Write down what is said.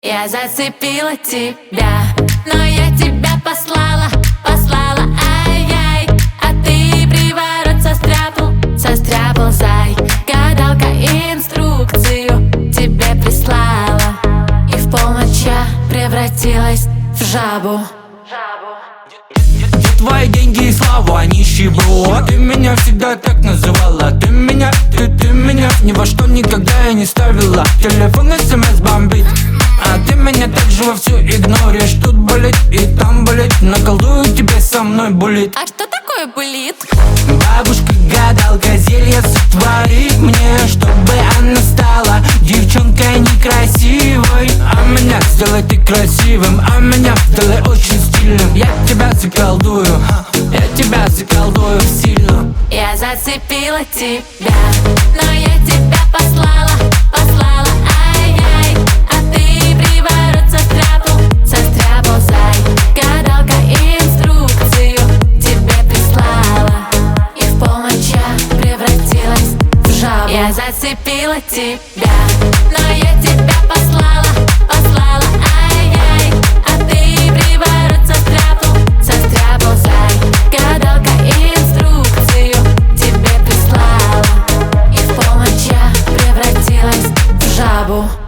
Я зацепила тебя, но я тебя послала, ай-яй. А ты приворот состряпал, зай. Гадалка инструкцию тебе прислала, и в полночь я превратилась в жабу. Твои деньги и славу, а нищеброд. Ты меня всегда так называла. Ты меня ни во что никогда я не ставила. Телефон смс бомбит, а ты меня также вовсю игноришь. Тут болит и там болит, наколдую тебе со мной булит. А что такое булит? Бабушка-гадалка зелье сотворит мне, чтобы она стала девчонкой некрасивой. А меня сделай ты красивым, а меня сделай очень стильным. Я тебя заколдую сильно. Я зацепила тебя, но я тебя послала, ай-яй. А ты приворот состряпал, зай. Гадалка инструкцию тебе прислала, и в полночь я превратилась в жабу. Я зацепила тебя, но я тебя послала, ай-яй. А ты приворот состряпал, зай. Гадалка инструкцию тебе прислала, и в полночь я превратилась в жабу.